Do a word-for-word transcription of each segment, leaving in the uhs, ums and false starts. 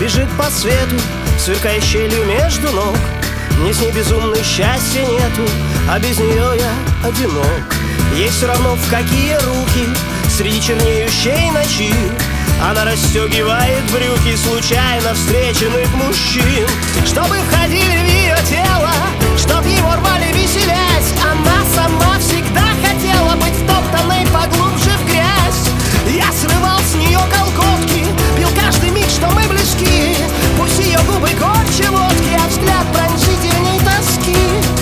бежит по свету, сверкая щелью между ног. Мне с ней безумной счастья нету, а без нее я одинок. Ей все равно в какие руки среди чернеющей ночи она расстегивает брюки случайно встреченных мужчин. Чтобы входили в ее тело, чтоб его рвали веселясь, она сама всегда хотела быть втоптанной поглубже в грязь. Я срывал с нее колготки, пил каждый миг, что мы близки. Пусть ее губы горче водки, а взгляд пронзительней тоски.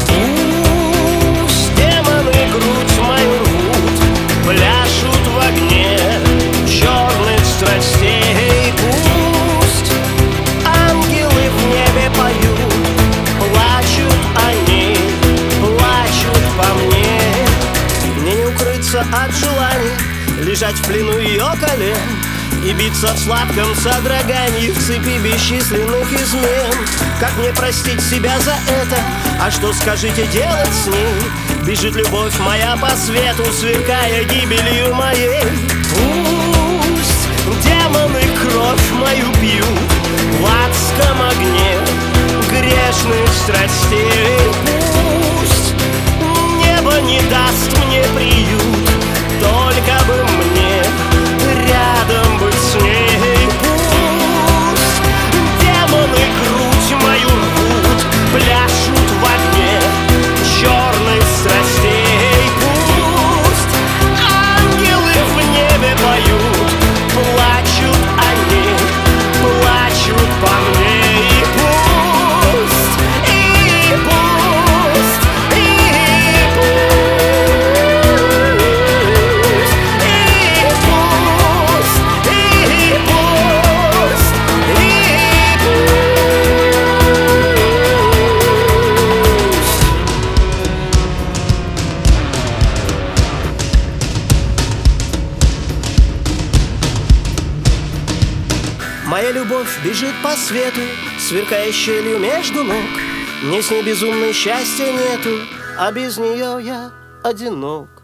Пусть демоны грудь мою рвут, пляшут в огне черных страстей. Пусть ангелы в небе поют, плачут они, плачут по мне. Мне не укрыться от желания лежать в плену ее колен и биться в сладком содрогании в цепи бесчисленных измен. Как мне простить себя за это? А что, скажите, делать с ней? Бежит любовь моя по свету, сверкая гибелью моей. Пусть демоны кровь мою пьют в адском огне грешных страстей. Пусть небо не даст мне приют, только бы мне рядом быть с ней. Пусть демоны грудь мою рвут, пляшут в огне черных страстей. Пусть ангелы в небе поют, плачут они, плачут по мне. И пусть, и пусть, и моя любовь бежит по свету, сверкая щелью между ног. Мне с ней безумной счастья нету, а без нее я одинок.